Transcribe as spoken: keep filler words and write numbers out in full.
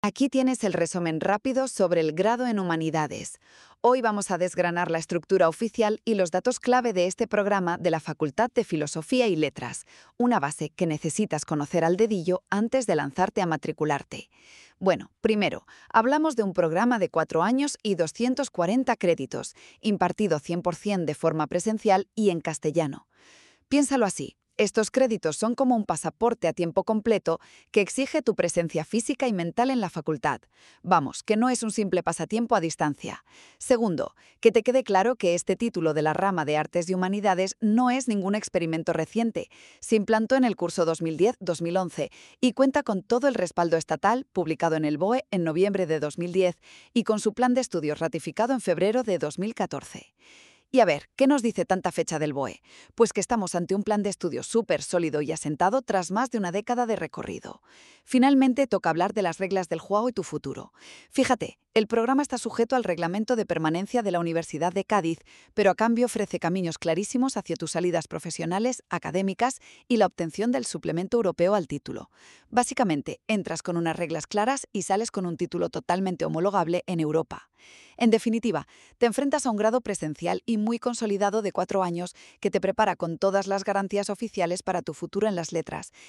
Aquí tienes el resumen rápido sobre el grado en Humanidades. Hoy vamos a desgranar la estructura oficial y los datos clave de este programa de la Facultad de Filosofía y Letras, una base que necesitas conocer al dedillo antes de lanzarte a matricularte. Bueno, primero, hablamos de un programa de cuatro años y doscientos cuarenta créditos, impartido cien por cien de forma presencial y en castellano. Piénsalo así. Estos créditos son como un pasaporte a tiempo completo que exige tu presencia física y mental en la facultad. Vamos, que no es un simple pasatiempo a distancia. Segundo, que te quede claro que este título de la rama de Artes y Humanidades no es ningún experimento reciente. Se implantó en el curso dos mil diez dos mil once y cuenta con todo el respaldo estatal, publicado en el B O E en noviembre de dos mil diez y con su plan de estudios ratificado en febrero de dos mil catorce. Y a ver, ¿qué nos dice tanta fecha del B O E? Pues que estamos ante un plan de estudio súper sólido y asentado tras más de una década de recorrido. Finalmente, toca hablar de las reglas del juego y tu futuro. Fíjate, el programa está sujeto al reglamento de permanencia de la Universidad de Cádiz, pero a cambio ofrece caminos clarísimos hacia tus salidas profesionales, académicas y la obtención del suplemento europeo al título. Básicamente, entras con unas reglas claras y sales con un título totalmente homologable en Europa. En definitiva, te enfrentas a un grado presencial y muy consolidado de cuatro años que te prepara con todas las garantías oficiales para tu futuro en las letras,